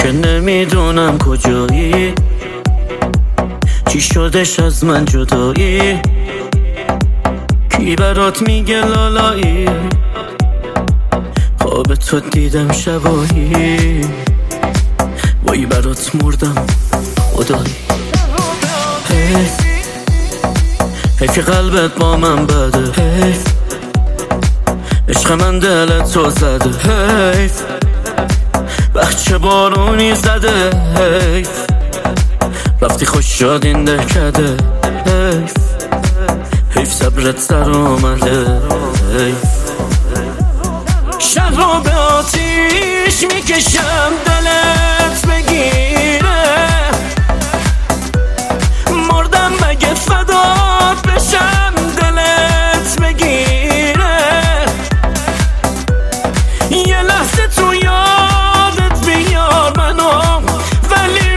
که نمیدونم کجایی، چی شدش از من جدایی، کی برات میگه لالایی، خواب تو دیدم شبایی، وای برات مردم خدایی. حیف که قلبت با من بده، حیف عشق من دلت تو زده، حیف بچه بارونی زده، حیف رفتی خوش شد این دهکده، حیف حیف صبرت سر آمده، حیف شب رو به آتیش میکشم دلت بگیره، مردم مگه فدات بشم دلت بگیره، یه لحظه تو یادت بیار منو، ولی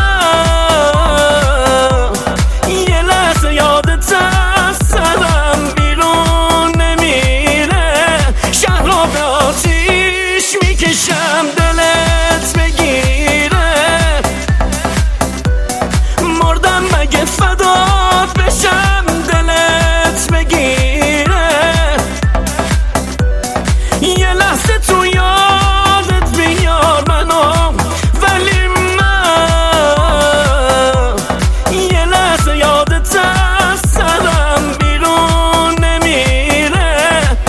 من یه لحظه یادت از سرم بیرون نمیره. شهر رو به آتیش میکشم دلت بگیره، مردم مگه فدات بشم دلت بگیره، یه لحظه تو یادت بیار منو، ولی من یه لحظه یادت از سرم بیرون نمیره.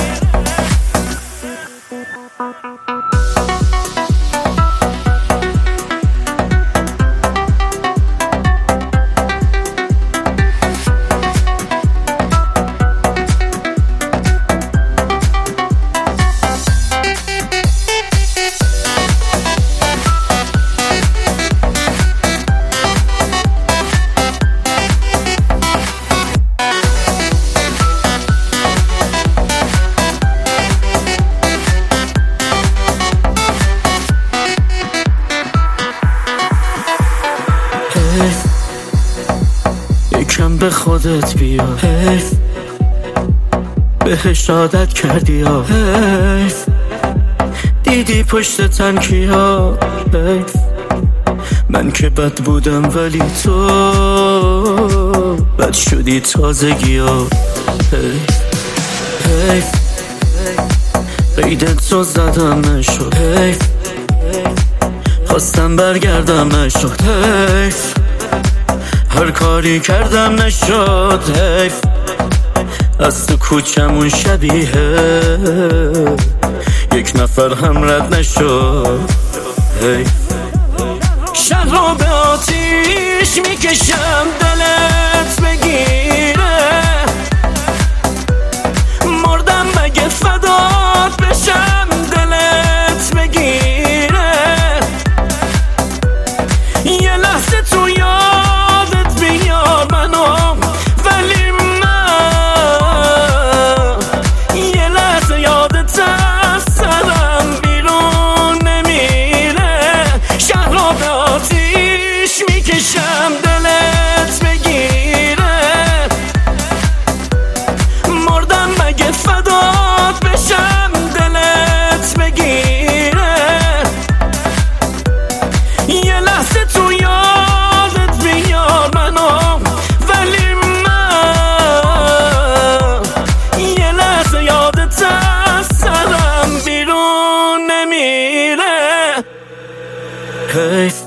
یکم به خودت بیا، حیف بهش عادت کردی ها، حیف دیدی پشت تنکیا، حیف من که بد بودم ولی تو بد شدی تازگی ها، حیف حیف قیدت رو زدم نشد، حیف خواستم برگردم نشد، حیف هر کاری کردم نشد، حیف از تو کوچمون شبیه یک نفر هم رد نشد، حیف شهر رو به آتیش میکشم دلت بگیره، مردم مگه فدات بشم دلت بگیره، یه لحظه تو یادت بیار منو، ولی من یه لحظه یادت از سرم بیرون نمیره. شهر رو به آتیش میکشم دلت بگیره، مردم مگه فدات بشم دلت بگیره، یه لحظه تو یادت بیار منو، ولی من یه لحظه یادت از سرم بیرون نمیره. حیف